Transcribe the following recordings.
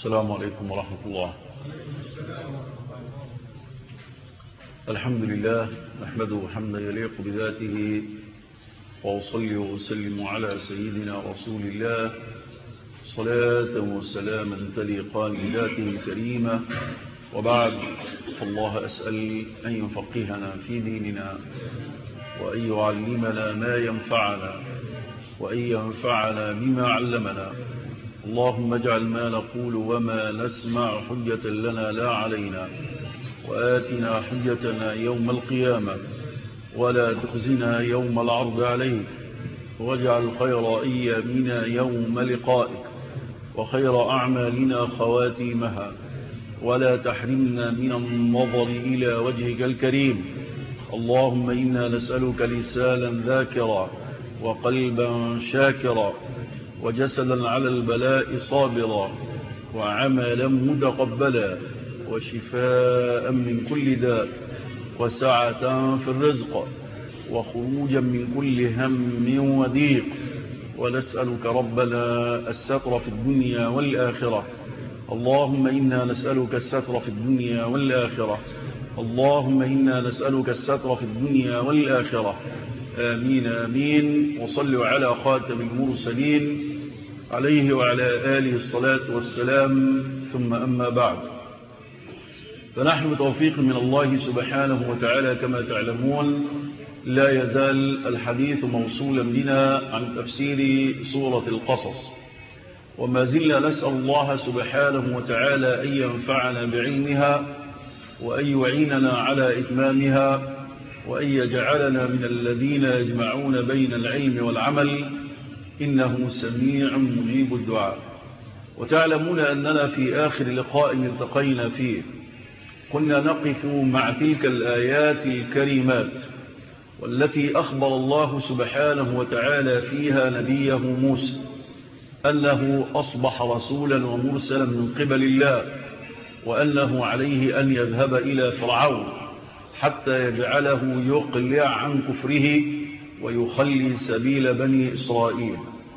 السلام عليكم ورحمة الله. الحمد لله نحمده حمدا يليق بذاته، وأصلي وأسلم على سيدنا رسول الله صلاة وسلاما تليقان بذاته الكريمة. وبعد، فالله أسأل أن يفقهنا في ديننا، وأن يعلمنا ما ينفعنا، وأن ينفعنا بما علمنا. اللهم اجعل ما نقول وما نسمع حجة لنا لا علينا، وآتنا حجتنا يوم القيامة، ولا تخزنا يوم العرض عليك، واجعل خير أيامنا يوم لقائك، وخير أعمالنا خواتيمها، ولا تحرمنا من النظر إلى وجهك الكريم. اللهم إنا نسألك لسانا ذاكرا، وقلبا شاكرا، وجسدا على البلاء صابرا، وعملا متقبلا، وشفاء من كل داء، وسعة في الرزق، وخروجا من كل هم وضيق. ونسألك ربنا الستر في الدنيا والآخرة. اللهم إنا نسألك الستر في الدنيا والآخرة. اللهم إنا نسألك الستر في الدنيا والآخرة. آمين آمين. وصلوا على خاتم المرسلين عليه وعلى آله الصلاة والسلام. ثم أما بعد، فنحن بتوفيق من الله سبحانه وتعالى كما تعلمون لا يزال الحديث موصولا بنا عن تفسير سورة القصص، وما زلنا نسأل الله سبحانه وتعالى أن ينفعنا بعلمها، وأن يعيننا على إتمامها، وأن يجعلنا من الذين يجمعون بين العلم والعمل، إنه سميع مجيب الدعاء. وتعلمون أننا في آخر لقاء التقينا فيه كنا نقف مع تلك الآيات الكريمات والتي أخبر الله سبحانه وتعالى فيها نبيه موسى أنه أصبح رسولا ومرسلا من قبل الله، وأنه عليه أن يذهب إلى فرعون حتى يجعله يقلع عن كفره ويخلي سبيل بني إسرائيل.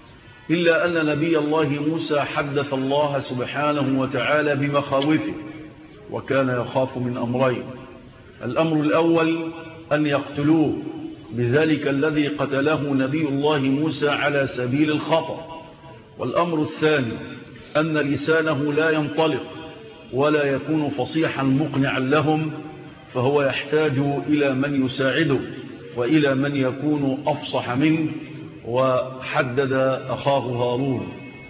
إلا أن نبي الله موسى حدث الله سبحانه وتعالى بمخاوفه، وكان يخاف من أمرين. الأمر الأول أن يقتلوه بذلك الذي قتله نبي الله موسى على سبيل الخطأ. والأمر الثاني أن لسانه لا ينطلق ولا يكون فصيحا مقنعا لهم، فهو يحتاج إلى من يساعده وإلى من يكون أفصح منه. وحدد أخاه هارون.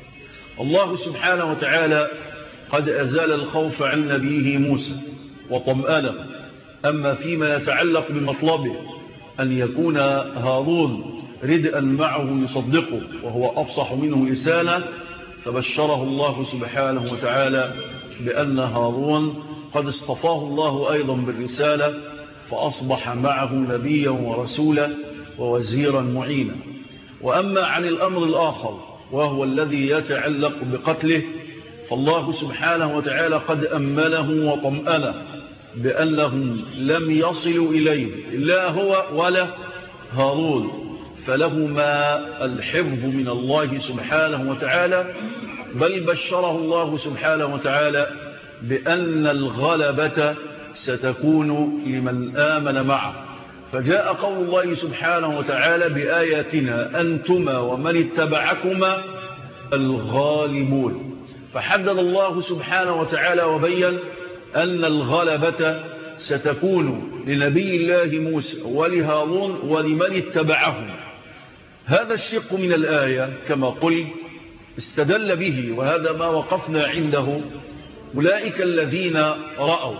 الله سبحانه وتعالى قد أزال الخوف عن نبيه موسى وطمأنه. أما فيما يتعلق بمطلبه أن يكون هارون ردءا معه يصدقه وهو أفصح منه لسانا، فبشره الله سبحانه وتعالى بأن هارون قد اصطفاه الله أيضا بالرسالة، فأصبح معه نبيا ورسولا ووزيرا معينا. وأما عن الأمر الآخر وهو الذي يتعلق بقتله، فالله سبحانه وتعالى قد أمنه وطمأنه بأنهم لم يصلوا إليه لا هو ولا هارون، فلهما الحفظ من الله سبحانه وتعالى. بل بشره الله سبحانه وتعالى بأن الغلبة ستكون لمن آمن معه. فجاء قول الله سبحانه وتعالى بآياتنا أنتما ومن اتبعكما الغالبون. فحدد الله سبحانه وتعالى وبين أن الغلبة ستكون لنبي الله موسى ولهارون ولمن اتبعهم. هذا الشق من الآية كما قلت استدل به، وهذا ما وقفنا عنده، أولئك الذين رأوا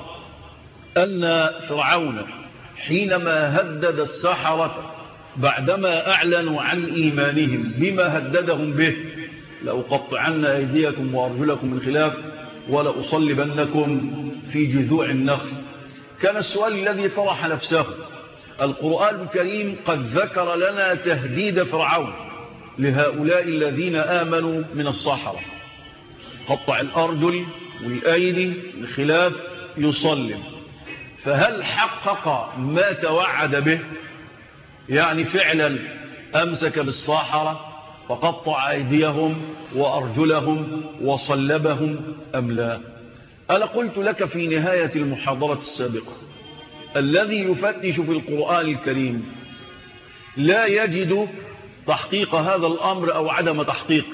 أن فرعون حينما هدد السحرة بعدما أعلنوا عن إيمانهم بما هددهم به لأقطعن أيديكم وأرجلكم من خلاف ولأصلبنكم في جذوع النخل، كان السؤال الذي طرح نفسه القرآن الكريم قد ذكر لنا تهديد فرعون لهؤلاء الذين آمنوا من السحرة، قطع الأرجل والأيدي من خلاف يصلب. فهل حقق ما توعد به؟ يعني فعلا أمسك بالساحرة فقطع أيديهم وأرجلهم وصلبهم أم لا؟ أنا قلت لك في نهاية المحاضرة السابقة الذي يفتش في القرآن الكريم لا يجد تحقيق هذا الأمر أو عدم تحقيقه،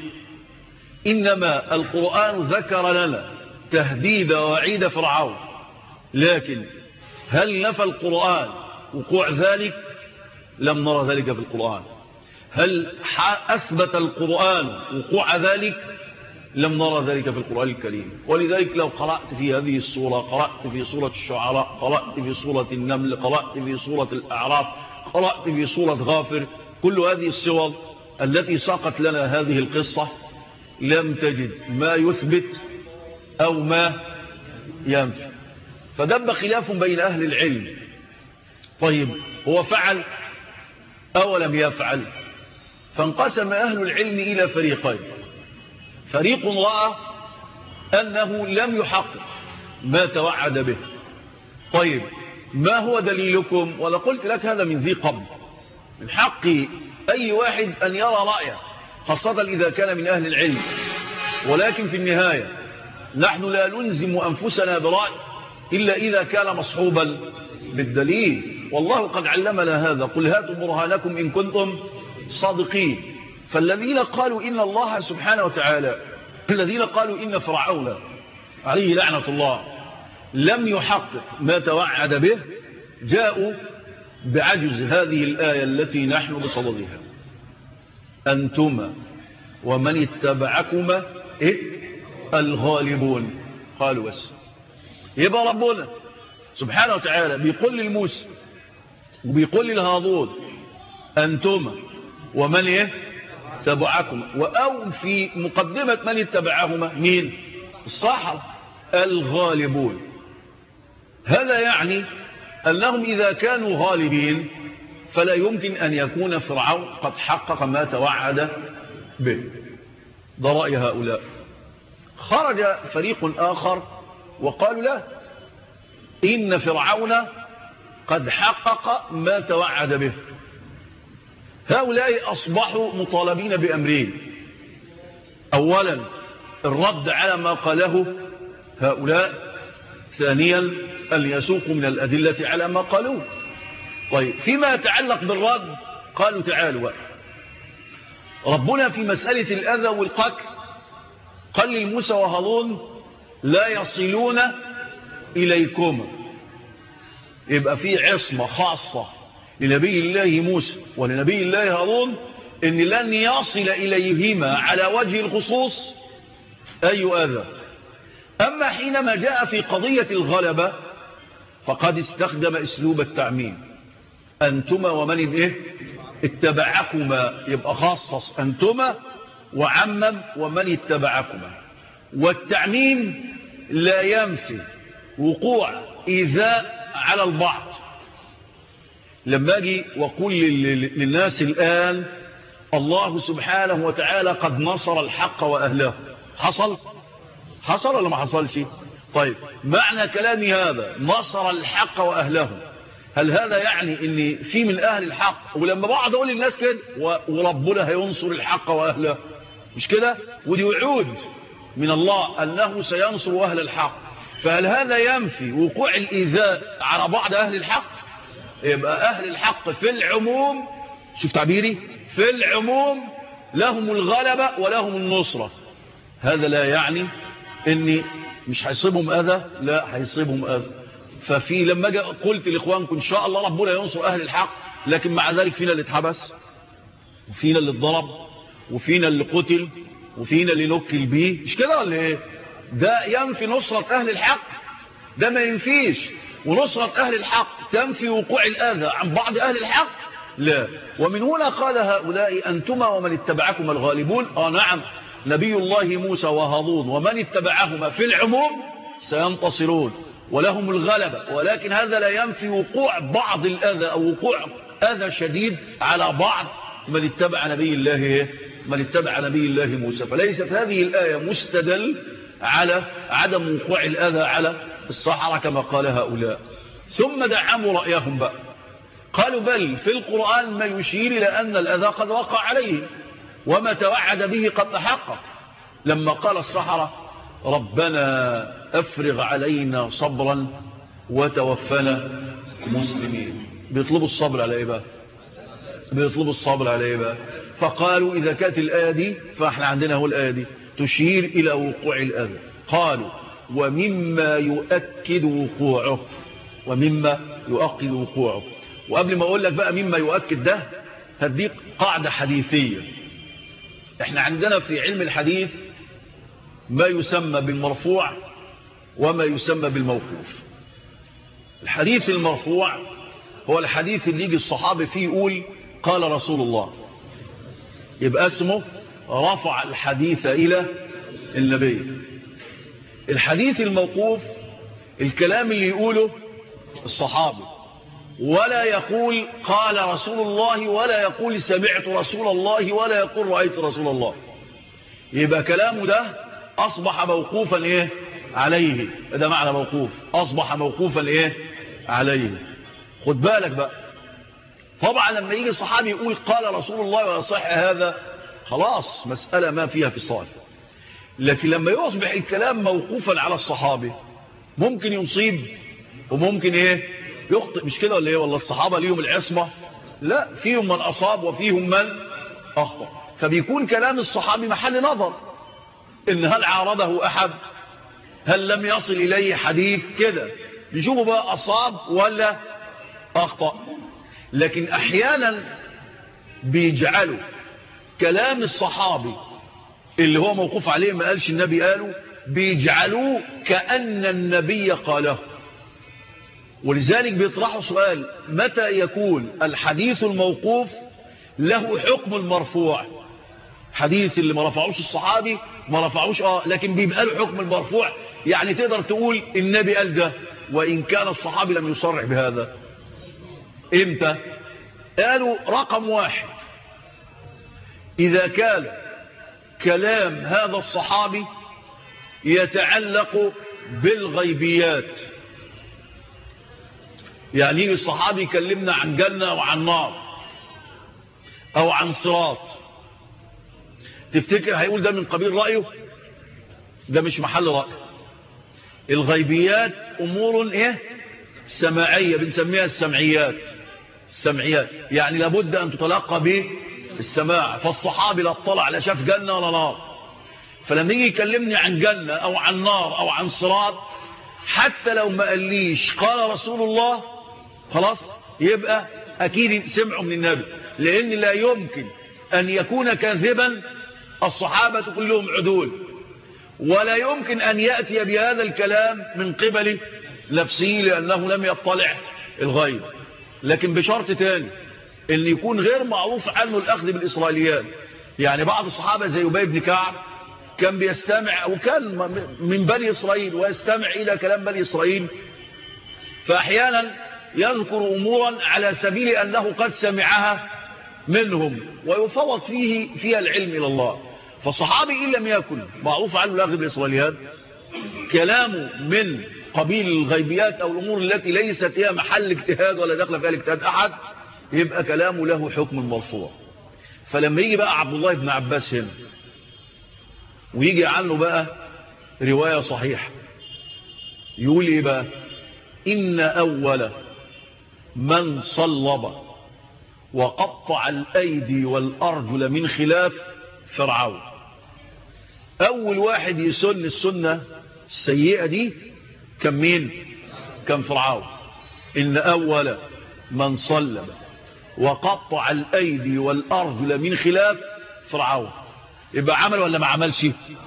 إنما القرآن ذكر لنا تهديد وعيد فرعون، لكن هل نفى القرآن وقوع ذلك؟ لم نرى ذلك في القرآن. هل أثبت القرآن وقوع ذلك؟ لم نرى ذلك في القرآن الكريم. ولذلك لو قرأت في هذه السورة، قرأت في سورة الشعراء، قرأت في سورة النمل، قرأت في سورة الأعراف، قرأت في سورة غافر، كل هذه السور التي ساقت لنا هذه القصة لم تجد ما يثبت أو ما ينفي، فدب خلاف بين أهل العلم. طيب هو فعل أو لم يفعل؟ فانقسم أهل العلم إلى فريقين. فريق رأى أنه لم يحقق ما توعد به. طيب ما هو دليلكم؟ ولا قلت لك هذا من ذي قبل، من حق أي واحد أن يرى رأيه، خاصة إذا كان من أهل العلم، ولكن في النهاية نحن لا نلزم أنفسنا برأي إلا إذا كان مصحوبا بالدليل، والله قد علمنا هذا، قل هاتوا برهانكم إن كنتم صادقين. فالذين قالوا إن الله سبحانه وتعالى، الذين قالوا إن فرعون عليه لعنة الله لم يحقق ما توعد به، جاءوا بعجز هذه الآية التي نحن بصددها: أنتما ومن اتبعكما الغالبون. قالوا بس يبقى ربنا سبحانه وتعالى بيقول للموسى وبيقول للهارون أنتما ومن اتبعكما، أو في مقدمة من اتبعهما مين؟ الصحراء الغالبون. هذا يعني أنهم إذا كانوا غالبين فلا يمكن أن يكون فرعون قد حقق ما توعد به. ده رأي هؤلاء. خرج فريق آخر وقالوا لا، إن فرعون قد حقق ما توعد به. هؤلاء أصبحوا مطالبين بأمرين: أولا الرد على ما قاله هؤلاء، ثانيا أن يسوقوا من الأدلة على ما قالوه. طيب فيما يتعلق بالرد قالوا تعالوا، ربنا في مسألة الأذى والقتل قال لموسى وهارون لا يصلون إليكم، يبقى في عصمة خاصة لنبي الله موسى ولنبي الله هارون إن لن يصل إليهما على وجه الخصوص أي أذى. أما حينما جاء في قضية الغلبة فقد استخدم أسلوب التعميم: أنتما ومن اتبعكما، يبقى خصص أنتما وعمم ومن اتبعكما. والتعميم لا ينفي وقوع إيذاء على البعض. لما أجي وقول للناس الآن الله سبحانه وتعالى قد نصر الحق وأهله، حصل ولا ما حصلش؟ طيب معنى كلامي هذا نصر الحق وأهله، هل هذا يعني ان في من أهل الحق؟ ولما بعض أقول للناس كده وربنا هينصر الحق وأهله، مش كده؟ ودي وعود من الله أنه سينصر أهل الحق، فهل هذا ينفي وقوع الإيذاء على بعض أهل الحق؟ يبقى أهل الحق في العموم، شوف تعبيري، في العموم لهم الغلبة ولهم النصرة. هذا لا يعني أني مش هيصيبهم أذى، لا هيصيبهم أذى. ففي لما قلت لإخوانكم إن شاء الله ربنا ينصر أهل الحق، لكن مع ذلك فينا اللي اتحبس وفينا اللي اتضرب وفينا اللي قتل وفينا اللي نكل بيه، مش كده ولا ايه؟ ده ينفي نصرة أهل الحق؟ ده ما ينفيش. ونصرة أهل الحق تنفي وقوع الأذى عن بعض أهل الحق؟ لا. ومن هنا قال هؤلاء أنتما ومن اتبعكما الغالبون. نعم، نبي الله موسى وهارون ومن اتبعهما في العموم سينتصرون ولهم الغلبة، ولكن هذا لا ينفي وقوع بعض الأذى أو وقوع أذى شديد على بعض من اتبع نبي الله موسى. فليست هذه الآية مستدل على عدم وقوع الأذى على الصحراء كما قال هؤلاء. ثم دعموا رأيهم بقى، قالوا بل في القرآن ما يشير إلى أن الأذى قد وقع عليه، وما توعد به قد تحقق لما قال السحرة ربنا أفرغ علينا صبرا وتوفنا مسلمين. بيطلبوا الصبر على إيه بقى؟ بيطلبوا الصبر على إيه بقى؟ فقالوا إذا كانت الآية دي فإحنا عندنا هو الآية دي تشير إلى وقوع الأذى. قالوا ومما يؤكد وقوعه، ومما يؤكد وقوعه. وقبل ما أقول لك بقى مما يؤكد ده هديك قاعدة حديثية. احنا عندنا في علم الحديث ما يسمى بالمرفوع وما يسمى بالموقوف. الحديث المرفوع هو الحديث اللي يجي الصحابي فيه يقول قال رسول الله، يبقى اسمه رفع الحديث إلى النبي. الحديث الموقوف الكلام اللي يقوله الصحابي ولا يقول قال رسول الله ولا يقول سمعت رسول الله ولا يقول رأيت رسول الله، يبقى كلامه ده أصبح موقوفا إيه عليه. ده معنى موقوف، أصبح موقوفا إيه عليه. خد بالك بقى، طبعا لما يجي الصحابي يقول قال رسول الله ويصح هذا خلاص مسألة ما فيها فصال. لكن لما يصبح الكلام موقوفا على الصحابي ممكن يصيب وممكن ايه يخطئ، مش كده ولا ايه؟ والله الصحابة ليهم العصمة؟ لا، فيهم من أصاب وفيهم من أخطأ. فبيكون كلام الصحابي محل نظر، إن هل عارضه أحد، هل لم يصل إليه حديث كده، بيشوفوا بقى أصاب ولا أخطأ. لكن أحيانا بيجعلوا كلام الصحابي اللي هو موقوف عليه ما قالش النبي قاله، بيجعلوه كأن النبي قاله. ولذلك بيطرحوا سؤال متى يكون الحديث الموقوف له حكم المرفوع؟ حديث اللي ما رفعوش الصحابي ما رفعوش لكن بيبقى له حكم المرفوع، يعني تقدر تقول النبي قال ده وإن كان الصحابي لم يصرح بهذا. امتى؟ قالوا رقم واحد، إذا كان كلام هذا الصحابي يتعلق بالغيبيات، يعني الصحابي يكلمنا عن جنة وعن نار أو عن صراط، تفتكر هيقول ده من قبيل رأيه؟ ده مش محل رأي. الغيبيات أمور إيه؟ سماعية، بنسميها السمعيات. السمعيات يعني لابد أن تتلقى بالسماع. فالصحابي لا اطلع لا شاف جنة ولا نار، فلما يجي يكلمني عن جنة أو عن نار أو عن صراط حتى لو ما قاليش قال رسول الله خلاص يبقى أكيد سمعوا من النبي، لأن لا يمكن أن يكون كاذبا، الصحابة كلهم عدول، ولا يمكن أن يأتي بهذا الكلام من قبل نفسه لأنه لم يطلع الغيب. لكن بشرط تاني أن يكون غير معروف عنه الأخذ بالإسرائيليات. يعني بعض الصحابة زي أبي بن كعب كان بيستمع وكان من بني إسرائيل ويستمع إلى كلام بني إسرائيل، فأحيانا يذكر أمورا على سبيل أنه قد سمعها منهم ويفوض فيها العلم إلى الله. فالصحابي إن لم يكن معروف عنه الأخذ بالإسرائيليات كلامه من قبيل الغيبيات أو الأمور التي ليست هي محل اجتهاد ولا دخل فيها الاجتهاد أحد، يبقى كلامه له حكم المرفوع. فلما يجي بقى عبد الله بن عباس هنا ويجي عنه بقى رواية صحيحة يقول إيه بقى؟ إن أول من صلب وقطع الأيدي والأرجل من خلاف فرعون. أول واحد يسن السنة السيئة دي كان مين؟ كان فرعون. إن أول من صلب وقطع الأيدي والأرجل من خلاف فرعون. يبقى عمل ولا ما عملش؟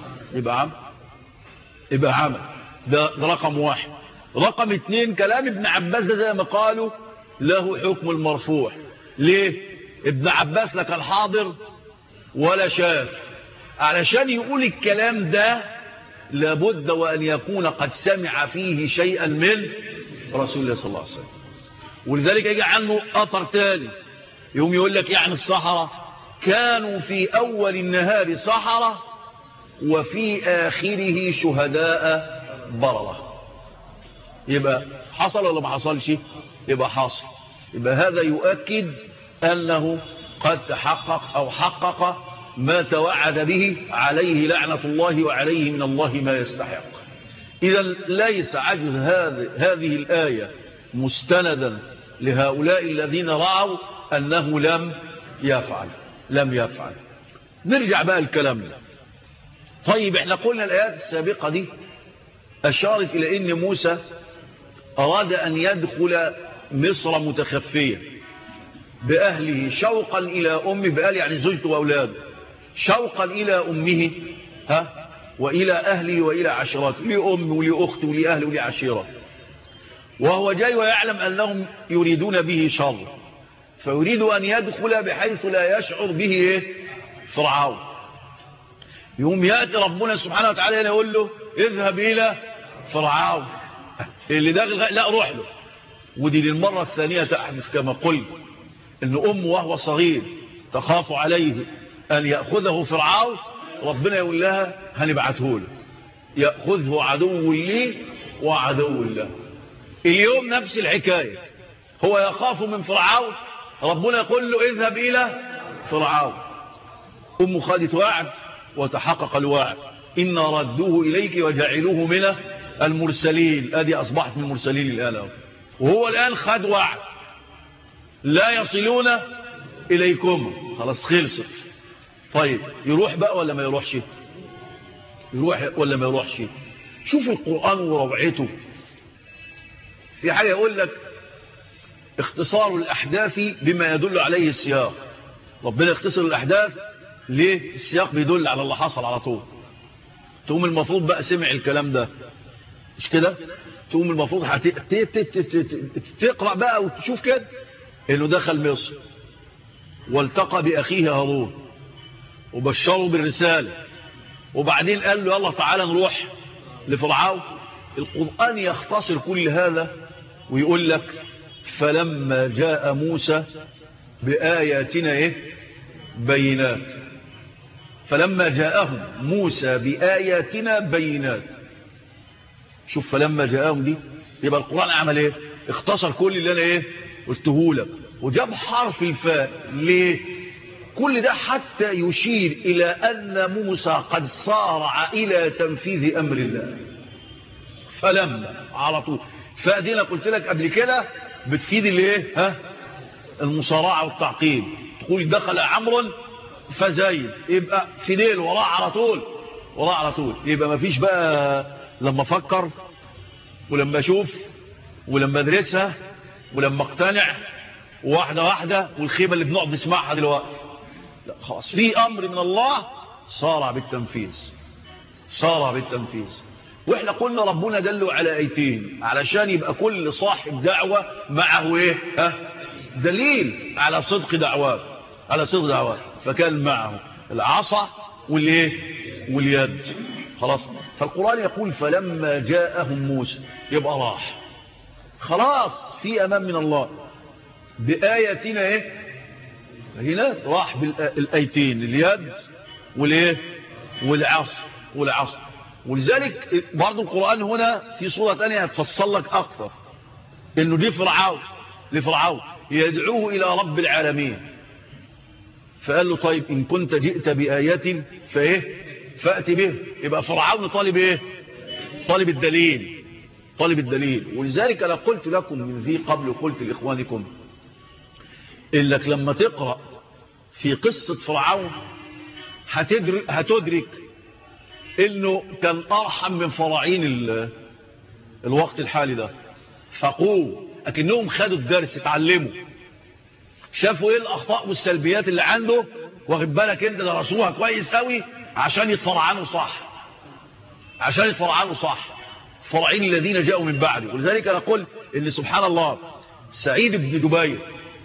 يبقى عمل. ده رقم واحد. رقم اتنين، كلام ابن عباس ده زي ما قالوا له حكم المرفوع. ليه؟ ابن عباس لا كان حاضر ولا شاف، علشان يقول الكلام ده لابد وأن يكون قد سمع فيه شيئا من رسول الله صلى الله عليه وسلم. ولذلك يجي عنه أثر تاني يوم يقول لك يعني السحرة كانوا في أول النهار سحرة وفي آخره شهداء بررة. يبقى حصل ولا ما حصلش؟ يبقى حصل. يبقى هذا يؤكد أنه قد تحقق أو حقق ما توعد به عليه لعنة الله وعليه من الله ما يستحق. إذا ليس عجز هذه الآية مستندا لهؤلاء الذين رأوا أنه لم يفعل. نرجع بقى لكلامنا. طيب احنا قلنا الآيات السابقة دي أشارت إلى أن موسى أراد أن يدخل مصر متخفيا بأهله شوقا إلى أمه، بأهله يعني زوجته وأولاده، شوقا إلى أمه وإلى أهله وإلى عشيرته، لأمه ولأخته ولأهله ولعشيرته، وهو جاي ويعلم أنهم يريدون به شر، فيريد أن يدخل بحيث لا يشعر به فرعون. يوم يأتي ربنا سبحانه وتعالى يقول له اذهب إلى فرعون اللي داخل، لا روح له. ودي للمرة الثانية تحدث كما قلت، ان أمه وهو صغير تخاف عليه أن يأخذه فرعون، ربنا يقول لها هنبعته له يأخذه عدو لي وعدو له. اليوم نفس الحكاية، هو يخاف من فرعون، ربنا يقول له اذهب إلى فرعون. أمه خدت وعد وتحقق الوعد، إن ردوه إليك وجعلوه من المرسلين. أدي أصبحت من المرسلين الآن، وهو الآن خد وعد لا يصلون إليكم، خلاص خلصت. طيب يروح بقى ولا ما يروحش؟ يروح ولا ما يروحش؟ شوف القرآن وروعته. في حاجة يقول لك اختصار الأحداث بما يدل عليه السياق. ربنا يختصر الأحداث ليه؟ السياق بيدل على اللي حصل على طول. تقوم المفروض بقى سمع الكلام ده مش كده، تقوم المفروض تقرأ بقى وتشوف كده انه دخل مصر والتقى بأخيه هارون وبشره بالرسالة، وبعدين قال له يلا تعالى نروح لفرعون. القرآن يختصر كل هذا ويقول لك فلما جاء موسى بآياتنا بينات. فلما جاءهم موسى بآياتنا بينات. شوف فلما جاءهم دي، يبقى القرآن عمل اختصر كل اللي انا قلته لك، وجاب حرف الفاء. ليه؟ كل ده حتى يشير إلى أن موسى قد صارع إلى تنفيذ أمر الله. فلما على طول فأدينا قلت لك قبل كده بتفيد المصارعة والتعقيد. تقول دخل عمرو فزايد، يبقى فيديل وراه على طول. يبقى ما فيش بقى لما افكر ولما اشوف ولما ادرسها ولما اقتنع واحدة والخيبة اللي بنقعد نسمعها دلوقتي. لا خلاص، في امر من الله صارع بالتنفيذ. واحنا قلنا ربنا دلوا على ايتين علشان يبقى كل صاحب دعوة معه دليل على صدق دعوات. فكان معه العصا واليد. خلاص، فالقرآن يقول فلما جاءهم موسى، يبقى راح خلاص في أمام من الله بآياتنا هنا، راح بالآيتين اليد والعصا. ولذلك برضو القرآن هنا في صورة تانية هتفصل لك أكثر إنه دي لفرعون يدعوه إلى رب العالمين. فقال له طيب إن كنت جئت بآيات فأت به. يبقى فرعون طالب الدليل. ولذلك أنا قلت لكم من ذي قبل وقلت لإخوانكم إنك لما تقرأ في قصة فرعون هتدرك إنه كان أرحم من فراعين الوقت الحالي ده. فقوه أكنهم خدوا الدرس، اتعلموا، شافوا الأخطاء والسلبيات اللي عنده، واخد بالك انت، درسوها كويس قوي عشان يتفرعنوا صح فرعين الذين جاءوا من بعده. ولذلك أنا أقول إن سبحان الله سعيد بن جبير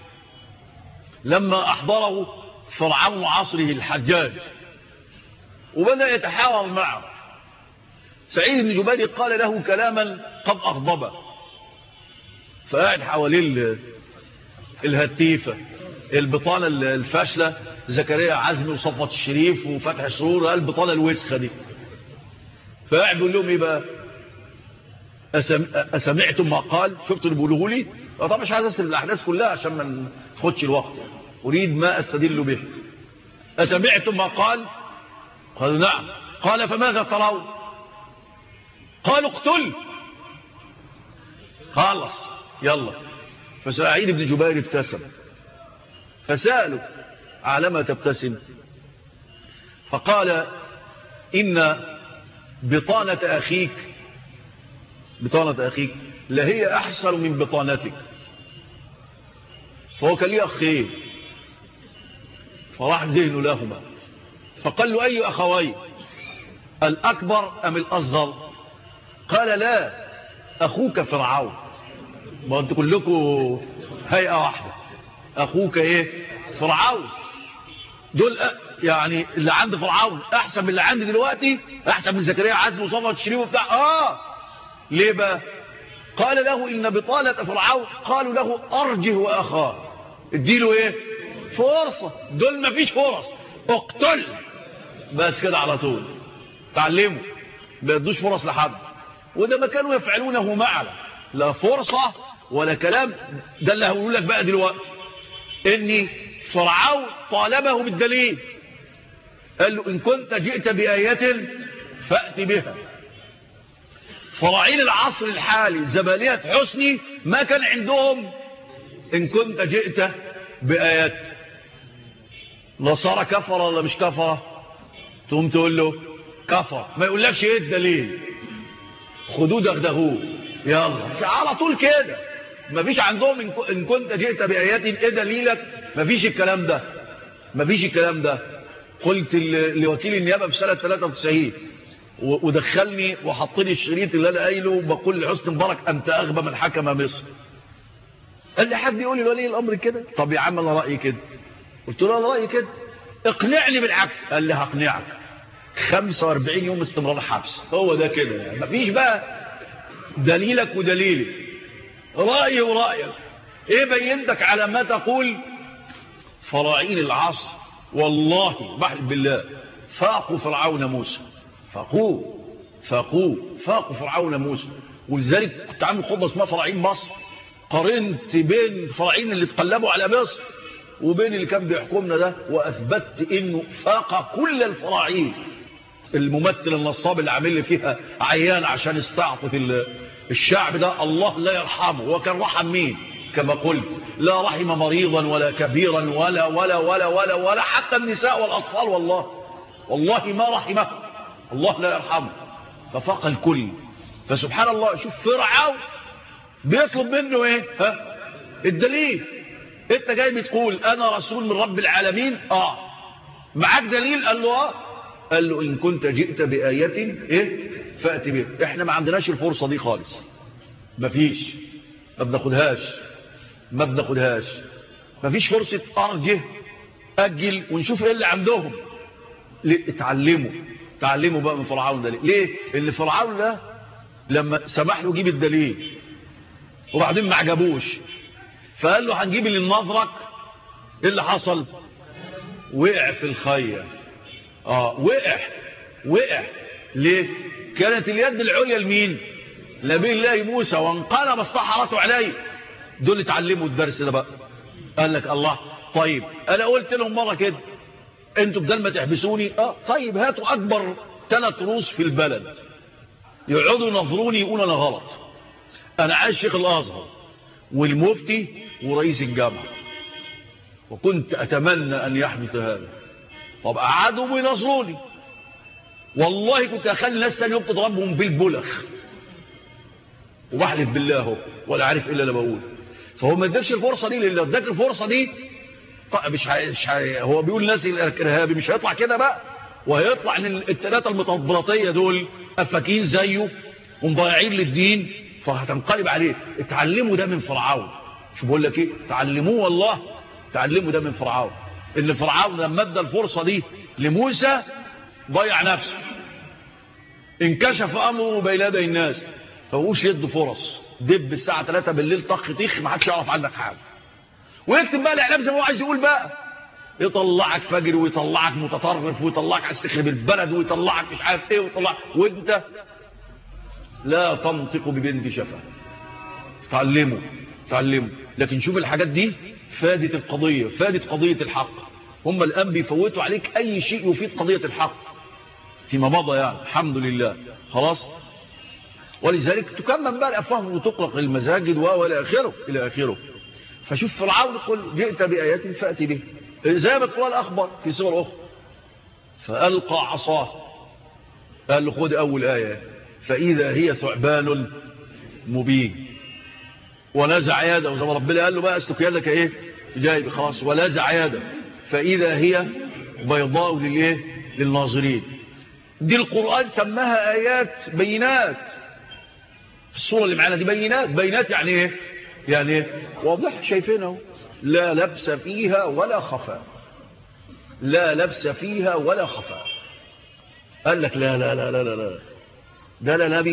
لما أحضره فرعون عصره الحجاج وبدأ يتحاور معه، سعيد بن جبير قال له كلاما قد أغضبه، فقاعد حواليه الهتيفة البطانة الفاشلة زكريا عزمي وصفوة الشريف وفتح سرور، البطانة الوسخة دي. فقاعد بيقول لهم بقى أسمعتم ما قال؟ شفتوا اللي بيقولوه لي؟ طبعا مش عايز أسأل الأحداث كلها عشان ما ناخدش الوقت، أريد ما أستدل به. أسمعتم ما قال؟ قالوا نعم. قال فماذا ترون؟ قالوا اقتل. خلص يلا. فسعيد بن جبير ابتسم، فسألوا على ما تبتسم؟ فقال إن بطانة أخيك لهي أحسن من بطانتك. فهو كان لي أخين، فراح ذهن لهما فقال له أي أخوين، الأكبر أم الأصغر؟ قال لا، أخوك فرعون. ما أنت كلكم هيئة واحدة، أخوك إيه؟ فرعون. دول يعني اللي عند فرعون أحسن من اللي عندي دلوقتي، أحسن من زكريا عزم وصفة وتشريف وبتاع. ليه بقى؟ قال له إن بطالة فرعون قالوا له أرجه وأخاه، اديله إيه؟ فرصة. دول ما فيش فرص، اقتل بس كده على طول. تعلموا ما يدوش فرص لحد، وده ما كانوا يفعلونه معنا، لا فرصة ولا كلام. ده اللي هقول لك بقى دلوقتي، إني فرعون طالبه بالدليل، قال له إن كنت جئت بآية فأت بها. فراعين العصر الحالي زبالية حسني ما كان عندهم إن كنت جئت بآيات. نصارى كفر ولا مش كفر؟ تقوم تقول له كفر، ما يقولكش ايه الدليل، خدوه دغدغوه يلا على طول كده. ما فيش عندهم إن كنت جئت بآيات ايه دليلك، ما فيش الكلام ده، ما فيش الكلام ده. قلت لوكيل النيابة في سنة 93 ودخلني وحطني الشريط اللي انا قايله بقول لحسني مبارك انت اغبى من حكم مصر. قال لي حد يقول لي ولي الامر كده؟ طب يا عم انا رايي كده. قلت له انا رايي كده، اقنعني بالعكس. قال لي هقنعك، 45 يوم استمرار حبس. هو ده كده يعني، مفيش بقى دليلك ودليلي، رايي ورايك. ايه بينتك على ما تقول؟ فراعين العصر والله بحلف بالله فاقوا فرعون موسى، فاقوا فرعون موسى. ولذلك كنت عامل خطبه اسمها فراعين مصر، قارنت بين فراعين اللي اتقلبوا على مصر وبين اللي كان بيحكمنا ده، واثبتت انه فاق كل الفراعين. الممثل النصاب اللي عامل لي فيها عيان عشان يستعطف الشعب ده، الله لا يرحمه. وكان رحم مين؟ كما قلت لا رحم مريضا ولا كبيرا ولا ولا ولا ولا ولا حتى النساء والاطفال. والله ما رحمه، الله لا يرحمه. ففاق الكل. فسبحان الله، شوف فرعون بيطلب منه ايه؟ الدليل. انت جاي بتقول انا رسول من رب العالمين، معاك دليل؟ قال له قال له ان كنت جئت بآية ايه فأت بها. احنا ما عندناش الفرصة دي خالص، مفيش، ما بناخدهاش. مفيش فرصة ارجه اجل ونشوف ايه اللي عندهم. اتعلموا بقى من فرعون ده. ليه؟ اللي فرعون ده لما سمح له يجيب الدليل وبعدين ما عجبوش، فقال له هنجيب اللي نظرك. ايه اللي حصل؟ وقع في الخية. وقع. ليه؟ كانت اليد العليا لمين؟ نبي الله موسى، وانقلب السحرة عليه. دول اتعلموا الدرس ده بقى. قال لك الله، طيب انا قلت لهم مرة كده انتوا بدل ما تحبسوني طيب هاتوا اكبر 3 رؤوس في البلد يقعدوا ينظروني يقولوا انا غلط. انا عايز شيخ الازهر والمفتي ورئيس الجامعة، وكنت اتمنى ان يحدث هذا. طب قعدوا وينظروني، والله كنت اخلي الناس ثاني يوم تضربهم بالبلخ، وبحلف بالله ولا عارف الا اللي بقول. فهو ما اداكش الفرصه دي، لان اداك الفرصه دي مش هو بيقول الناس الارهابي مش هيطلع كده بقى، وهيطلع ان ال3 المطبلطيه دول افاكين زيه ومضيعين للدين، فهتنقلب عليه. اتعلموا ده من فرعون. شو بقول لك ايه؟ تعلموه، والله تعلموا ده من فرعون. ان فرعون لما ادى الفرصه دي لموسى ضيع نفسه، انكشف امره بين يدي الناس. فبقوش يدوا فرص، دب الساعه 3 بالليل طخ طيخ، ما حدش يعرف عنك حاجه، ويكتب بقى الاعلام زي ما هو عايز يقول بقى، يطلعك فجر ويطلعك متطرف ويطلعك عايز تخرب البلد ويطلعك مش عارف ايه ويطلعك، وانت لا تنطق ببنت شفه. تعلموا. لكن شوف الحاجات دي فادت القضيه، فادت قضيه الحق. هم الآن بيفوتوا عليك أي شيء يفيد قضية الحق فيما مضى، يعني الحمد لله خلاص. ولذلك تكمل بقى الأفواه وتقلق المساجد وإلى آخره إلى آخره. فشوف فرعون يقول جئت بآيات فأتي به، زي ما تقول الأخبار في سور أخرى. فألقى عصاه، قال له خذ أول آية، فإذا هي ثعبان مبين. ونزع يده، وزي ما ربنا قال له بقى اسلك يدك ايه جايب خلاص، ونزع يده فإذا هي بيضاء للايه للناظرين. دي القرآن سماها آيات بينات. في الصورة اللي معانا دي بينات يعني ايه؟ يعني ايه؟ واضح شايفينه، لا لبس فيها ولا خفاء، لا لبس فيها ولا خفاء. قال لك لا لا لا لا لا لا، ده لا نبي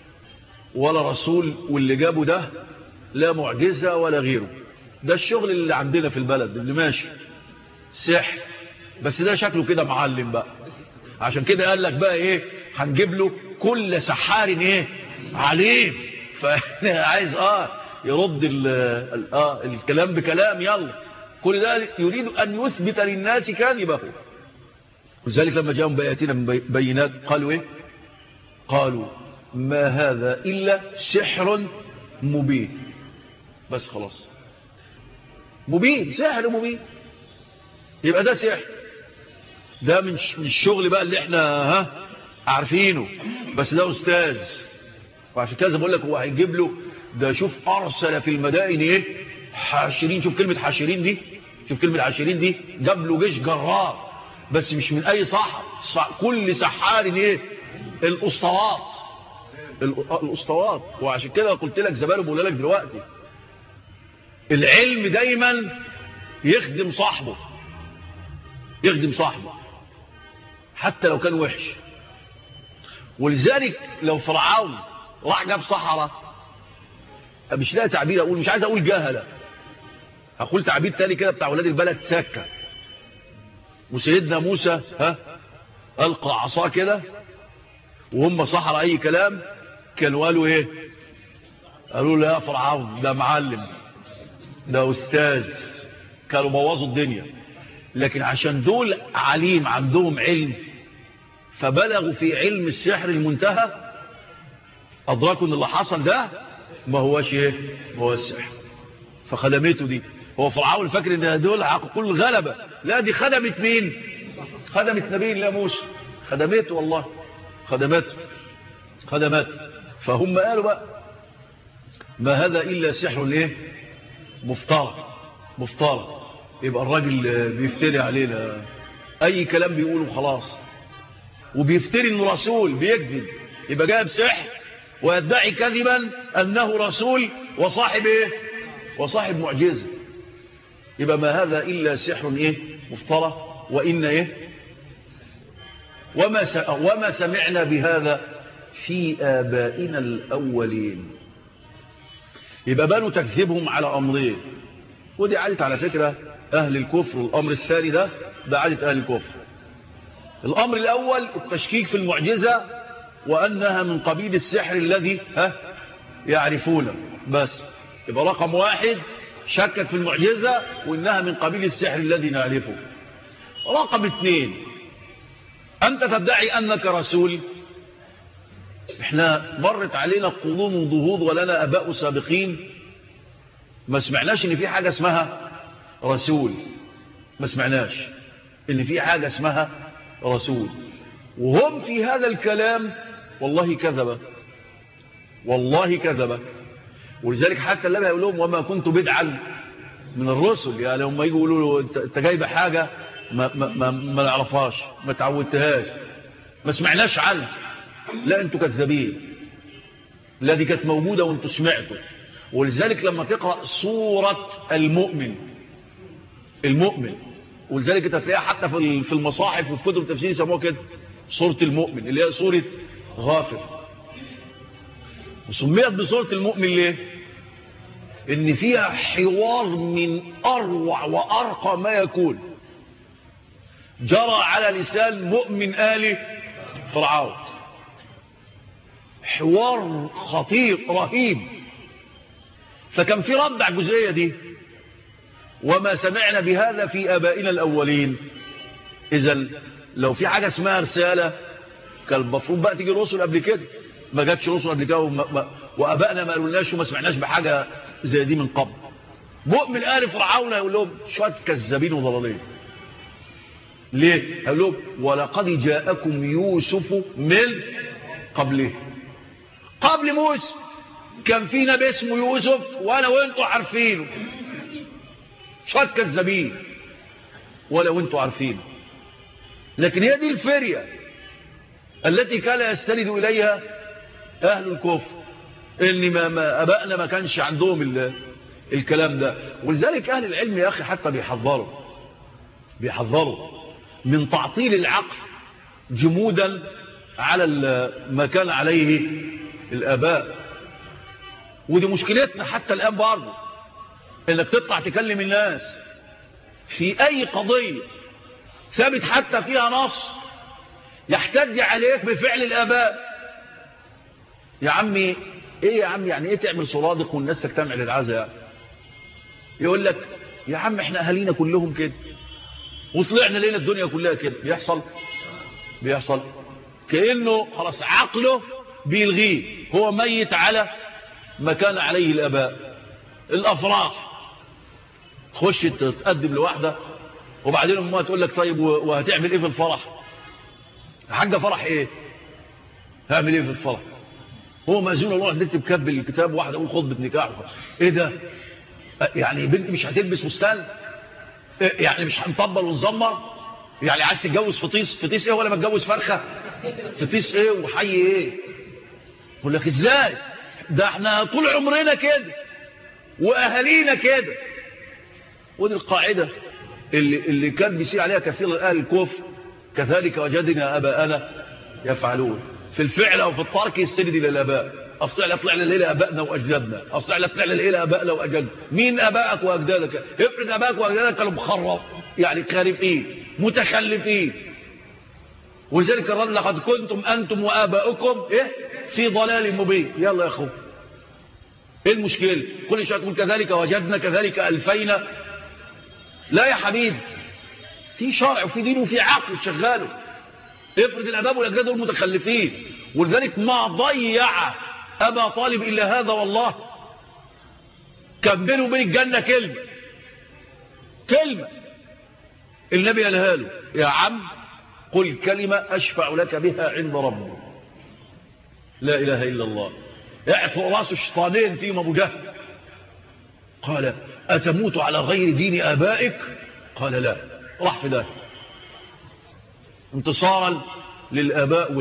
ولا رسول، واللي جابه ده لا معجزة ولا غيره، ده الشغل اللي عندنا في البلد اللي ماشي سحر، بس ده شكله كده معلم بقى. عشان كده قال لك بقى ايه، هنجيب له كل سحار ايه عليه. فعايز يرد الكلام بكلام، يلا كل ده يريد ان يثبت للناس كاذبه. ولذلك لما جاءهم بآياتنا بينات قالوا ايه؟ قالوا ما هذا الا سحر مبين. بس خلاص، مبين، سحر مبين، يبقى ده سحر، ده من الشغل بقى اللي احنا عارفينه، بس ده استاذ. وعشان كده بقول لك هو هيجيب له ده. شوف ارسل في المدائن ايه حاشرين، شوف كلمه حاشرين دي، شوف كلمه حاشرين دي، جاب له جيش جرار، بس مش من اي سحر، كل سحار ايه الاسطوات، الاسطوات. وعشان كده قلت لك زمان بقول لك دلوقتي، العلم دايما يخدم صاحبه، يخدم صاحبه حتى لو كان وحش. ولذلك لو فرعون راح جاب سحرة، مش لاقي تعبير اقول، مش عايز اقول جهلة، هقول تعبير تاني كده بتاع ولاد البلد، سكة. وسيدنا موسى ألقى عصاه كده وهم سحرة اي كلام، كانوا قالوا ايه؟ قالوا له يا فرعون ده معلم، ده استاذ، كانوا بوظوا الدنيا. لكن عشان دول عليم، عندهم علم، فبلغوا في علم السحر المنتهى، أدركوا ان اللي حصل ده ما هوش ايه، ما هو السحر. فخدمته دي، هو فرعون فاكر ان دول كل غلبة، لا دي خدمت مين؟ خدمت نبي الله موسى، خدمته والله، خدمته. فهم قالوا بقى ما هذا إلا سحر ايه مفترى. يبقى الراجل بيفتري علينا اي كلام بيقوله خلاص، وبيفتري انه رسول، بيكذب، يبقى جايب سحر ويدعي كذبا انه رسول وصاحب ايه، وصاحب معجزة. يبقى ما هذا الا سحر ايه مفترى، وان ايه وما سمعنا بهذا في آبائنا الأولين. يبقى بانوا تكذبهم على أمرين، ودي عادة على فكرة أهل الكفر. الأمر الثاني ده عادة أهل الكفر. الأمر الأول التشكيك في المعجزة، وأنها من قبيل السحر الذي يعرفونه، بس يبقى رقم واحد شكك في المعجزة وإنها من قبيل السحر الذي نعرفه. رقم اثنين، أنت تدعي أنك رسول، احنا مرت علينا قرون وضهود ولنا أباء سابقين ما سمعناش ان في حاجة اسمها رسول، ما سمعناش ان في حاجة اسمها رسول. وهم في هذا الكلام والله كذبة، والله كذبة. ولذلك حتى اللي يقول لهم وما كنت بدعا من الرسل، يعني هم يجوا يقولوا له انت جايب حاجة ما نعرفهاش، ما تعودتهاش، ما سمعناش عنه. لا انتوا كذابين، لا دي كانت موجودة وانتوا سمعتوا. ولذلك لما تقرأ سورة المؤمن، ولذلك تلاقيها حتى في المصاحف وفي كتب التفسير يسموها كده سورة المؤمن، اللي هي سورة غافر. وسميت بسورة المؤمن ليه؟ ان فيها حوار من اروع وارقى ما يكون جرى على لسان مؤمن آل فرعون، حوار خطير رهيب. فكان في رد على الجزئية دي، وما سمعنا بهذا في آبائنا الأولين. إذن لو في حاجة اسمها رسالة كان المفروض بقى تيجي رسل قبل كده، ما جاتش رسل قبل كده وآبائنا ما قالولناش وما سمعناش بحاجة زي دي من قبل. مؤمن آل فرعون يقول لهم شوية كذابين وضلالين. ليه؟ يقول لهم ولقد جاءكم يوسف من قبله. قبل موسى كان في نبي اسمه يوسف وانا وانتوا عارفينه. شوية كذابين ولا وانتوا عارفينه. لكن هي دي الفرية التي كان يستند إليها أهل الكفر، إن ما أبائنا ما كانش عندهم الكلام ده. ولذلك أهل العلم يا أخي حتى بيحذروا من تعطيل العقل جمودا على ما كان عليه الآباء. ودي مشكلتنا حتى الآن برضه، إنك تطلع تكلم الناس في أي قضية ثابت حتى فيها نص يحتج عليك بفعل الآباء. يا عمي ايه يا عم، يعني ايه تعمل صرادق والناس تجتمع للعزاء يعني؟ يقول لك يا عم احنا اهالينا كلهم كده وطلعنا لينا الدنيا كلها كده. بيحصل كأنه خلاص عقله بيلغيه، هو ميت على ما كان عليه الآباء. الأفراح تخش تقدم لواحدة وبعدين امها تقول لك طيب وهتعمل ايه في الفرح؟ حاجة فرح ايه؟ هعمل ايه في الفرح؟ هو مأذون الله نكتب كتب الكتاب واحد اقول خطبة نكاح. ايه ده؟ يعني بنتي مش هتلبس فستان؟ يعني مش هنطبل ونزمر؟ يعني عايز تتجوز فطيس ايه ولا ما تتجوز فرخة؟ فطيس ايه وحي ايه؟ يقول لك ازاي؟ ده احنا طول عمرنا كده واهالينا كده. ودي القاعدة اللي كان بيسير عليها كثير اهل الكفر، كذلك وجدنا اباءنا يفعلون. في الفعل او في الترك يستند الى الاباء. اصل احنا طلعنا الى ابائنا واجدادنا، اصل احنا طلعنا الى ابائنا واجدادنا. مين ابائك واجدادك؟ افرض ابائك واجدادك كانوا مخرب يعني خارفين متخلفين. ولذلك الرب لقد كنتم انتم واباؤكم ايه في ضلال مبين. يلا يا اخو ايه المشكله؟ كل شويه تقول كذلك وجدنا كذلك الفينا. لا يا حبيبي، في شرع وفي دين وفي عقل شغاله. افرض الاباء والاجداد دول متخلفين. ولذلك ما ضيع ابا طالب الا هذا والله. كان بينه وبين الجنه كلمه النبي قالها له: يا عم قل كلمه اشفع لك بها عند ربي، لا اله الا الله. اعفوا راس الشيطانين فيهم ابو جهل. قال: اتموت على غير دين ابائك؟ قال: لا. راح في ده انتصارا للآباء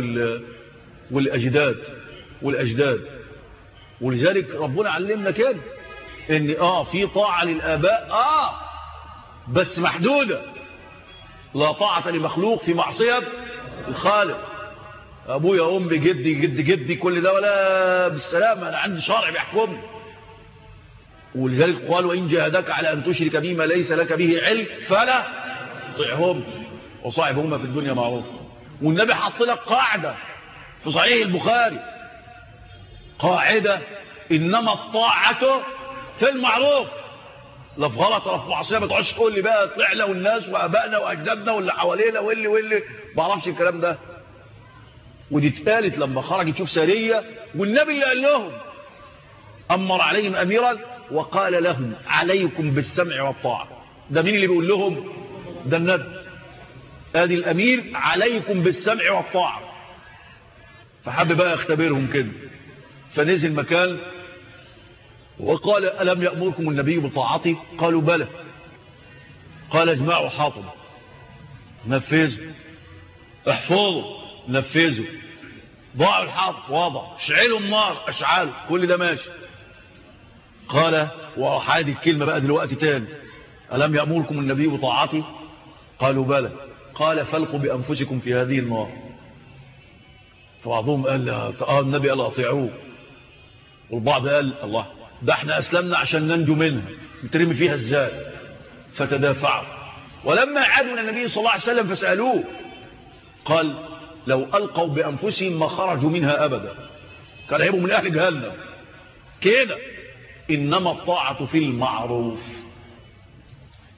والأجداد. ولذلك ربنا علمنا كده ان في طاعة للآباء بس محدودة. لا طاعة لمخلوق في معصية الخالق. ابويا امي جدي جدي جدي كل ده ولا بالسلامة، انا عندي شرع بيحكمني. ولذلك قالوا: ان جاهدك على ان تشرك بما ليس لك به علم فلا تطعهم وصاحبهما في الدنيا معروفا. والنبي حط لك قاعدة في صحيح البخاري، قاعدة: انما الطاعة في المعروف. لا في غلط ولا في معصية. ما تقعدش تقول لي بقى طلعنا والناس وابائنا واجدادنا واللي حوالينا واللي ما اعرفش الكلام ده. ودي اتقالت لما خرج يشوف سرية والنبي اللي قال لهم امر عليهم اميرا وقال لهم: عليكم بالسمع والطاعة. ده مين اللي بيقول لهم؟ ده النبي. ادي الامير: عليكم بالسمع والطاعة. فحب بقى يختبرهم كده، فنزل مكان وقال: ألم يأمركم النبي بطاعتي؟ قالوا: بلى. قال: اجمعوا حاطب، نفذوا. احفظوا، نفذوا. ضاعوا الحاطب، وضع. اشعلوا النار، اشعلوا. كل ده ماشي. قال: وراح هذه الكلمة بقى دلوقتي تاني: ألم يأمركم النبي بطاعتي؟ قالوا: بلى. قال: فالقوا بأنفسكم في هذه النار. فبعضهم قال: النبي قال: أطيعوه. والبعض قال: الله، ده احنا أسلمنا عشان ننجو منها، نترمي فيها ازاي؟ فتدافعوا. ولما عادوا إلى النبي صلى الله عليه وسلم فسألوه قال: لو ألقوا بأنفسهم ما خرجوا منها أبدا، كان هيبقوا من أهل جهنم كده. إنما الطاعة في المعروف.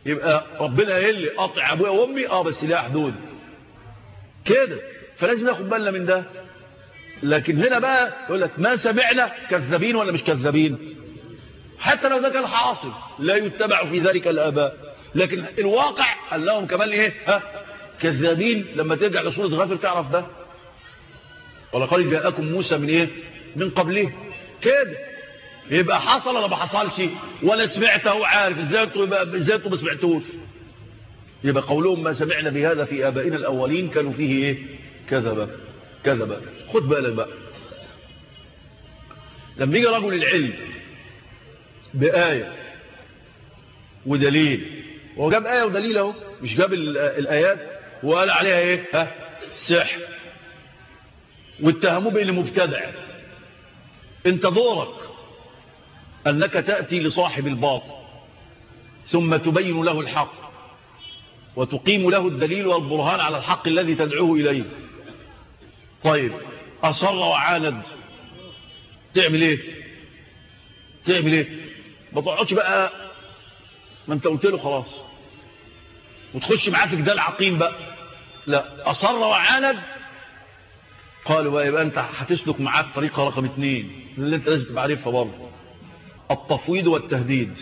يبقى ربنا قال لي قطع ابويا وامي بس لها حدود كده، فلازم ناخد بالنا من ده. لكن هنا بقى يقول لك ما سمعنا، كذابين ولا مش كذابين؟ حتى لو ده كان حاصل لا يتبع في ذلك الآباء، لكن الواقع قال لهم كمان ايه كذابين. لما ترجع لسورة غافر تعرف ده، ولقد جاءكم موسى من ايه من قبله كده. يبقى حصل ولا ما حصلش؟ ولا سمعته عارف ازاي انتوا ما سمعتوش؟ يبقى قولهم ما سمعنا بهذا في آبائنا الأولين كانوا فيه ايه كذبا. خد بالك بقى، لما يجي رجل العلم بآية ودليل، وهو جاب آية ودليل اهو، مش جاب الآيات وقال عليها ايه سحر واتهموه بأنه مبتدع. انت دورك أنك تأتي لصاحب الباطل ثم تبين له الحق وتقيم له الدليل والبرهان على الحق الذي تدعوه إليه. طيب أصر وعاند، تعمل ايه؟ ما تقعدش بقى ما انت قلت له خلاص وتخش معاه في جدال عقيم بقى، لا. أصر وعاند، قالوا بقى يبقى انت هتسلك معاه الطريقة رقم 2 اللي انت لازم تبقى عارفها برضه، التفويض والتهديد.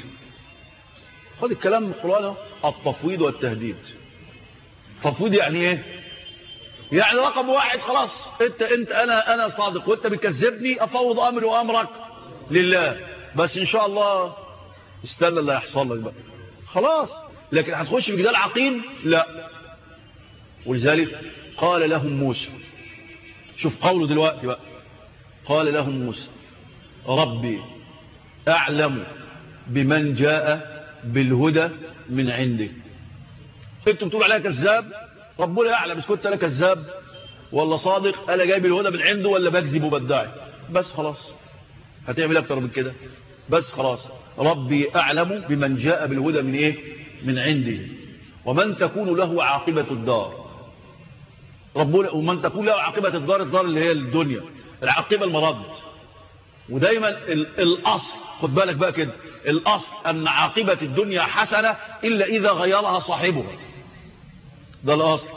خد الكلام من القرآن، التفويض والتهديد. تفويض يعني ايه؟ يعني رقم 1 خلاص انت انا صادق وانت بتكذبني، افوض امري وامرك لله، بس ان شاء الله استنى اللي هيحصل لك بقى خلاص. لكن هتخش في جدال عقيم لا. ولذلك قال لهم موسى، شوف قوله دلوقتي بقى، قال لهم موسى ربي أعلم بمن جاء بالهدى من عندي. انتوا بتقولوا عليها كذاب، ربنا يعلم اذا كنت انا كذاب ولا صادق، انا جايب الهدى من عنده ولا بكذب وبدعي، بس خلاص. هتعمل اكتر من كده؟ بس خلاص. ربي أعلم بمن جاء بالهدى من ايه من عندي ومن تكون له عاقبة الدار. ربنا ومن تكون له عاقبة الدار اللي هي الدنيا، العاقبة المرد. ودايما الأصل، خد بالك بقى كده، الأصل أن عاقبة الدنيا حسنة إلا إذا غيرها صاحبها، ده الأصل.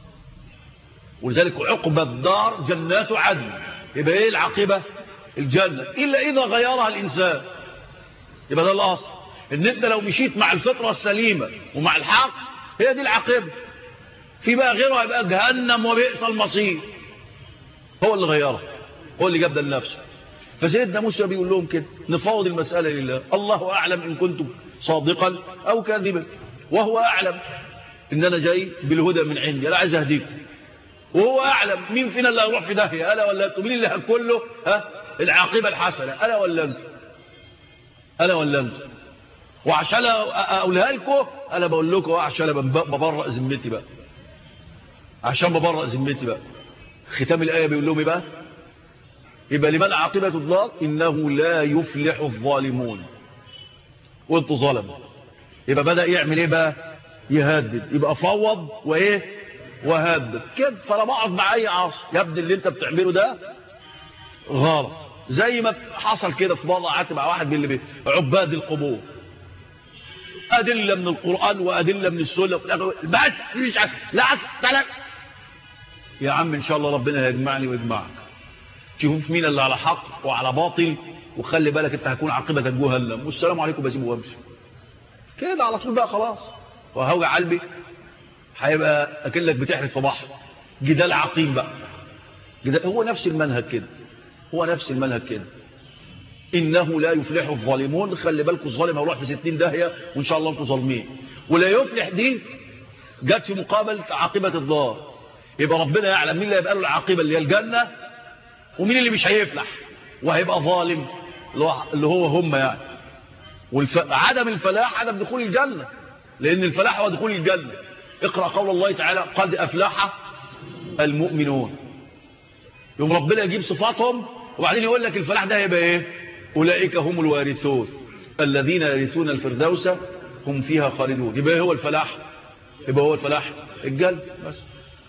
ولذلك عقبة الدار جنات عدن، يبقى إيه العاقبة؟ الجنة، إلا إذا غيرها الإنسان، يبقى ده الأصل. إن أنت لو مشيت مع الفطرة السليمة ومع الحق هي دي العاقبة. في بقى غيرها يبقى جهنم وبئس المصير. هو اللي غيرها، هو اللي جاب ده لنفسه. فسيدنا موسى بيقول لهم كده، نفوض المسألة لله، الله أعلم إن كنتم صادقا أو كاذبا، وهو أعلم إن أنا جاي بالهدى من عندي، أنا عايز أهديكم، وهو أعلم مين فينا اللي هيروح في داهية، أنا ولا أنتم؟ مين اللي هتكون له العاقبة الحسنة، أنا ولا أنتم؟ وعشان أقولها لكم أنا بقول لكم عشان ببرأ ذمتي بقى، عشان ببرأ ذمتي بقى. ختام الآية بيقول لهم بقى، يبقى لمن عاقبة الدار إنه لا يفلح الظالمون، وانتوا ظلم. يبقى بدأ يعمل ايه بقى؟ يهدد. يبقى فوض وايه وهدد كده. فانا بقعد مع اي عاصي يبدو اللي انت بتعمله ده غلط، زي ما حصل كده في مرة قعدت مع واحد من اللي عباد القبور، أدلة من القرآن وأدلة من السنة، بس مش لا أستلم. يا عم إن شاء الله ربنا هيجمعني ويجمعك، تشوف مين اللي على حق وعلى باطل، وخلي بالك انت هتكون عاقبتك جهنم، والسلام عليكم بسيبه وامشي كده على طول بقى خلاص. وهوجع قلبي هيبقى اكنك بتحرث في بحر، جدال عقيم بقى. هو نفس المنهج كده، انه لا يفلح الظالمون. خلي بالكم الظالم هيروح في 60 داهيه، وان شاء الله انتم ظالمين. ولا يفلح دي جت في مقابل عاقبه الدار. يبقى ربنا يعلم مين اللي هيبقى له العاقبه اللي هي الجنه، ومين اللي مش هيفلح وهيبقى ظالم اللي هو هم يعني. عدم الفلاح عدم دخول الجنة، لأن الفلاح هو دخول الجنة. اقرأ قول الله تعالى قد أفلح المؤمنون. يوم ربنا يجيب صفاتهم وبعدين يقول لك الفلاح ده هيبقى ايه؟ أولئك هم الوارثون الذين يرثون الفردوس هم فيها خالدون. يبقى هو الفلاح، الجنة بس.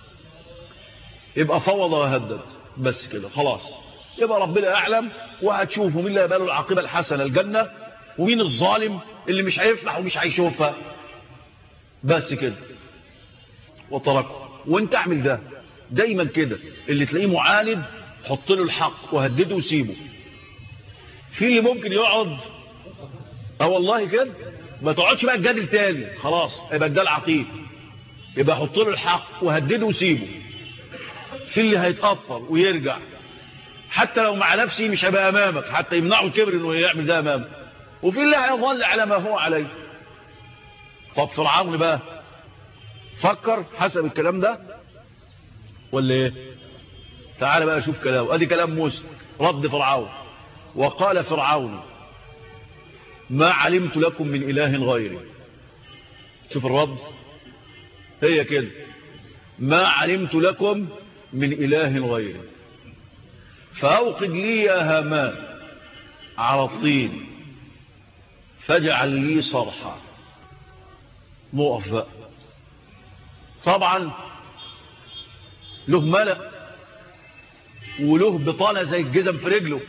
يبقى فوض وهدد بس كده خلاص. يبقى ربنا أعلم، وهتشوفوا مين اللي هيبقى له العاقبة الحسنة الجنة، ومين الظالم اللي مش هيفلح ومش هيشوفها. بس كده وتركه. وانت اعمل ده دايما كده، اللي تلاقيه معاند حط له الحق وهدده وسيبه. في اللي ممكن يقعد والله كده ما تقعدش بقى تجادل تاني، خلاص يبقى ده العقيد، يبقى حط له الحق وهدده وسيبه. في اللي هيتأثر ويرجع حتى لو مع نفسه مش هيبقى امامك، حتى يمنعه الكبر انه يعمل ده امامك. وفي اللي هيظل على ما هو عليه. طب فرعون بقى فكر حسب الكلام ده ولا ايه؟ تعال بقى شوف كلامه. ادي كلام موسى رد فرعون. وقال فرعون ما علمت لكم من اله غيري. شوف الرد هي كده، ما علمت لكم من اله غيري فاوقد لي يا هامان على الطين فاجعل لي صرحا. نقف بقى. طبعا له ملأ وله بطانة زي الجزم في رجله،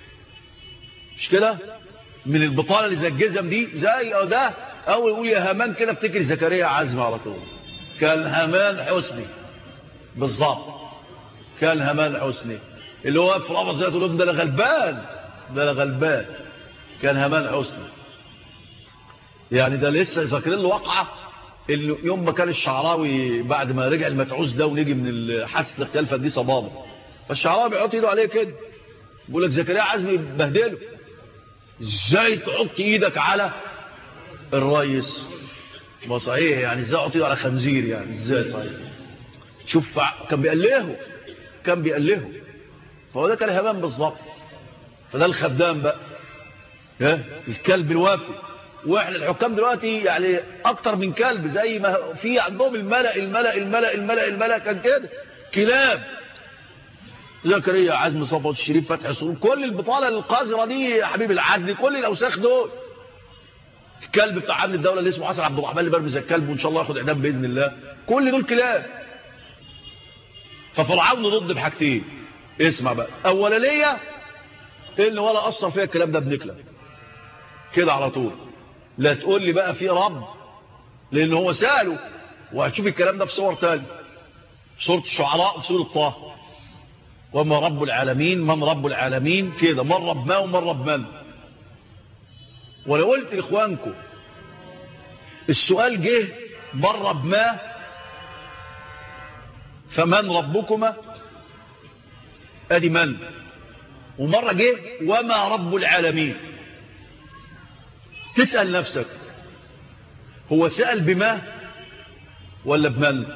مش كده؟ من البطانة اللي زي الجزم دي زي ده اول يقول يا هامان كده افتكر زكريا عزمي على طول. كان هامان حسني بالظبط، كان هامان حسني اللي هو في القفص ده تقول لهم ده انا غلبان، ده انا غلبان. كان هامان حسني يعني. ده لسه ذاكرين له وقعه اللي يوم ما كان الشعراوي بعد ما رجع المتعوز ده ونيجي من حادثه الاغتيال فدي صبابه، فالشعراوي بيحط ايده عليه كده بيقول لك زكريا عزمي بهدله. ازاي تحط ايدك على الرئيس؟ ما صحيح يعني ازاي احط ايده على خنزير يعني ازاي؟ صحيح شوف كان بيقلهه، كان بيقلهه. فهو ده كان هامان بالظبط. فده الخدام بقى، الكلب الوافي. واحنا الحكام دلوقتي يعني اكتر من كلب، زي ما في عندهم الملأ الملأ الملأ الملأ الملأ كان كده كلاب. زكريا عزمي صفوت الشريف فتحي سرور، كل البطاله القذره دي يا حبيب العدل، كل الاوساخ دول. الكلب بتاع عامل الدوله اللي اسمه حسن عبد الرحمن اللي برمز الكلب وان شاء الله ياخد اعدام باذن الله، كل دول كلاب. ففرعون ضد بحاجتين. اسمع بقى، اولانيه اللي ولا اثر فيها الكلام ده بنكله كده على طول. لا تقول لي بقى في رب، لان هو ساله. وهتشوف الكلام ده في صور تاني، في سوره الشعراء وفي سوره طه. وما رب العالمين، من رب العالمين كده، من رب ما ومن رب من. ولو قلت لاخوانكم السؤال جه من رب ما فمن ربكما، ادي من. ومره جه وما رب العالمين. تسأل نفسك هو سأل بما ولا بمن؟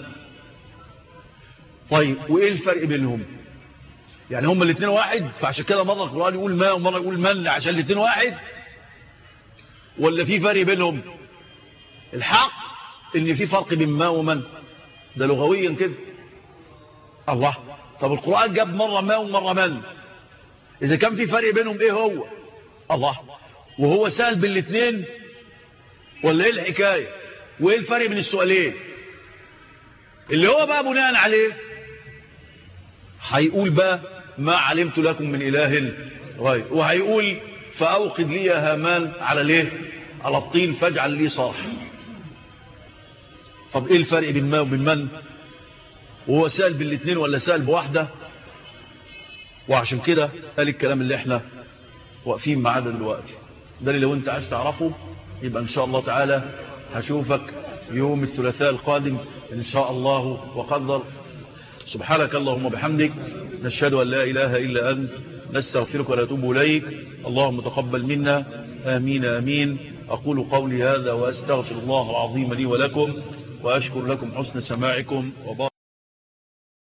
طيب وايه الفرق بينهم؟ يعني هما الاثنين واحد، فعشان كده مرة القرآن يقول ما ومرة يقول من عشان الاثنين واحد، ولا في فرق بينهم؟ الحق ان في فرق بين ما ومن، ده لغويا كده. الله، طب القرآن جاب مرة ما ومرة من، اذا كان في فرق بينهم ايه هو؟ الله، وهو سأل بالاثنين ولا ايه الحكاية؟ وايه الفرق بين السؤالين؟ اللي هو بقى بناء عليه هيقول بقى ما علمت لكم من اله غير، وهيقول فاوقد لي يا هامان على ليه؟ على الطين فاجعل لي صرحا. طب ايه الفرق بين ما وبين من؟ وهو سأل بالاثنين ولا سأل بواحدة؟ وعشان كده قال الكلام اللي احنا واقفين معاه دلوقتي. ده اللي لو انت عايز تعرفه يبقى ان شاء الله تعالى هشوفك يوم الثلاثاء القادم ان شاء الله وقدر. سبحانك اللهم وبحمدك، نشهد ان لا اله الا انت، نستغفرك ونتوب اليك. اللهم تقبل منا، امين امين. اقول قولي هذا واستغفر الله العظيم لي ولكم، واشكر لكم حسن سماعكم.